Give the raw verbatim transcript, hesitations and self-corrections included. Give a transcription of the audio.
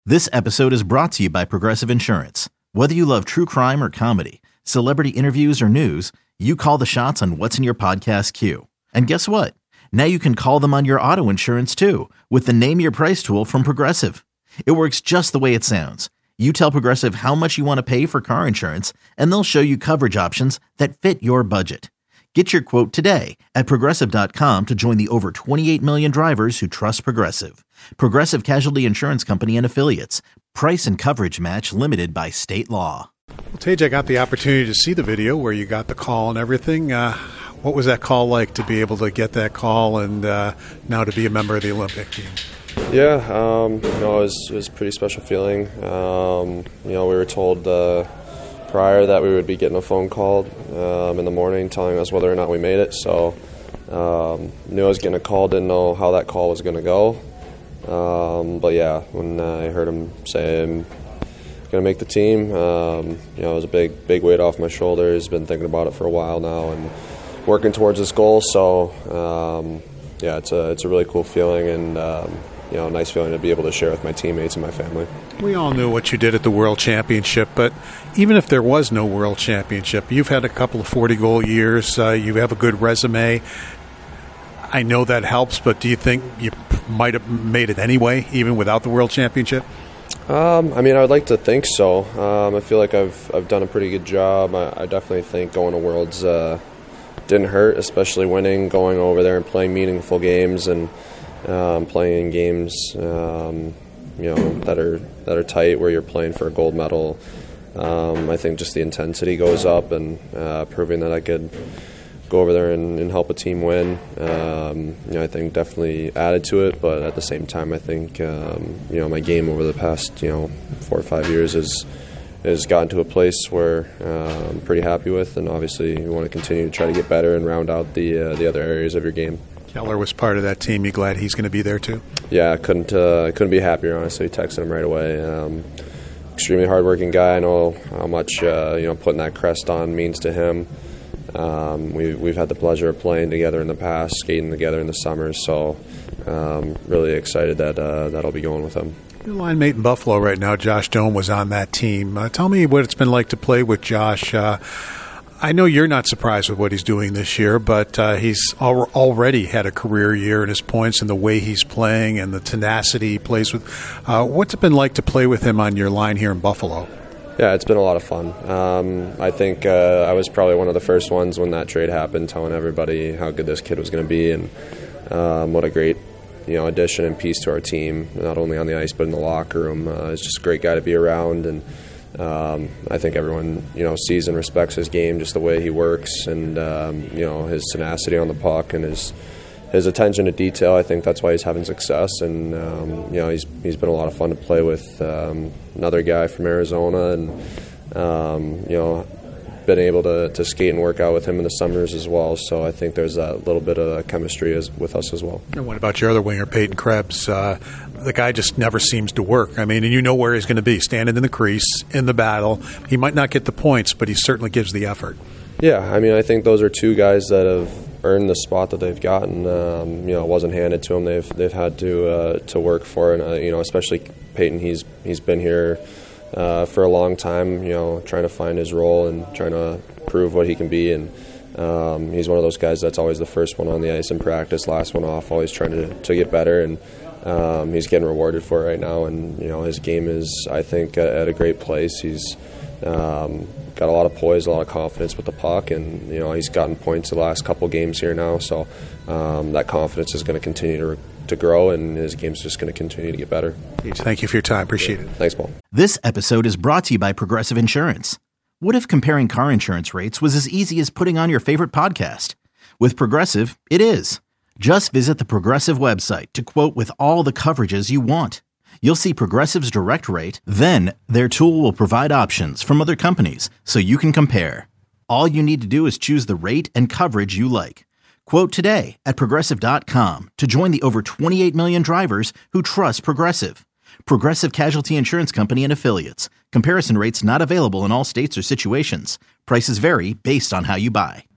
This episode is brought to you by Progressive Insurance. Whether you love true crime or comedy, celebrity interviews or news, you call the shots on what's in your podcast queue. And guess what? Now you can call them on your auto insurance too with the Name Your Price tool from Progressive. It works just the way it sounds. You tell Progressive how much you want to pay for car insurance, and they'll show you coverage options that fit your budget. Get your quote today at Progressive dot com to join the over twenty-eight million drivers who trust Progressive. Progressive Casualty Insurance Company and Affiliates. Price and coverage match limited by state law. Well, Tage, I got the opportunity to see the video where you got the call and everything. Uh, what was that call like to be able to get that call and uh, now to be a member of the Olympic team? Yeah, um, you know, it was, it was a pretty special feeling. Um, you know, we were told uh, prior that we would be getting a phone call um, in the morning telling us whether or not we made it. So um, knew I was getting a call, didn't know how that call was going to go. Um, but yeah, when uh, I heard him say I'm going to make the team, um, you know, it was a big, big weight off my shoulders. Been thinking about it for a while now and working towards this goal. So um, yeah, it's a it's a really cool feeling and um, you know, a nice feeling to be able to share with my teammates and my family. We all knew what you did at the World Championship, but even if there was no World Championship, you've had a couple of forty-goal years. Uh, you have a good resume. I know that helps, but do you think you might have made it anyway, even without the World Championship? Um, I mean, I would like to think so. Um, I feel like I've I've done a pretty good job. I, I definitely think going to Worlds uh, didn't hurt, especially winning, going over there and playing meaningful games and um, playing in games um, you know that are that are tight where you're playing for a gold medal. Um, I think just the intensity goes up and uh, proving that I could go over there and, and help a team win, um, you know, I think definitely added to it. But at the same time, I think um, you know my game over the past you know four or five years has has gotten to a place where uh, I'm pretty happy with, and obviously you want to continue to try to get better and round out the uh, the other areas of your game. Keller was part of that team. You glad he's going to be there too? Yeah, I couldn't uh, I couldn't be happier. Honestly, texted him right away. Um, extremely hardworking guy. I know how much uh, you know putting that crest on means to him. Um, we, we've had the pleasure of playing together in the past, skating together in the summers, so um, really excited that uh, that I'll be going with him. Your line mate in Buffalo right now, Josh Doan, was on that team. Uh, tell me what it's been like to play with Josh. Uh, I know you're not surprised with what he's doing this year, but uh, he's al- already had a career year in his points and the way he's playing and the tenacity he plays with. Uh, what's it been like to play with him on your line here in Buffalo? Yeah, it's been a lot of fun. Um, I think uh, I was probably one of the first ones when that trade happened, telling everybody how good this kid was going to be and um, what a great, you know, addition and piece to our team, not only on the ice but in the locker room. Uh, he's just a great guy to be around, and um, I think everyone, you know, sees and respects his game, just the way he works, and um, you know, his tenacity on the puck and his his attention to detail. I think that's why he's having success, and um, you know, he's he's been a lot of fun to play with. Um, another guy from Arizona, and um, you know, been able to, to skate and work out with him in the summers as well. So I think there's a little bit of chemistry as, with us as well. And what about your other winger, Peyton Krebs? Uh, the guy just never seems to work. I mean, and you know where he's going to be, standing in the crease, in the battle. He might not get the points, but he certainly gives the effort. Yeah, I mean, I think those are two guys that have earned the spot that they've gotten. Um, you know, it wasn't handed to them. They've they've had to uh, to work for it. And, uh, you know, especially Peyton. He's he's been here uh, for a long time. You know, trying to find his role and trying to prove what he can be. And um, he's one of those guys that's always the first one on the ice in practice, last one off, always trying to to get better. And um, he's getting rewarded for it right now. And you know, his game is, I think, at a great place. He's um, got a lot of poise, a lot of confidence with the puck, and you know, he's gotten points the last couple games here now. So um, that confidence is going to continue to to grow, and his game's just going to continue to get better. Thank you for your time. Appreciate it. Thanks, Paul. This episode is brought to you by Progressive Insurance. What if comparing car insurance rates was as easy as putting on your favorite podcast? With Progressive, it is. Just visit the Progressive website to quote with all the coverages you want. You'll see Progressive's direct rate, then their tool will provide options from other companies so you can compare. All you need to do is choose the rate and coverage you like. Quote today at Progressive dot com to join the over twenty-eight million drivers who trust Progressive. Progressive Casualty Insurance Company and Affiliates. Comparison rates not available in all states or situations. Prices vary based on how you buy.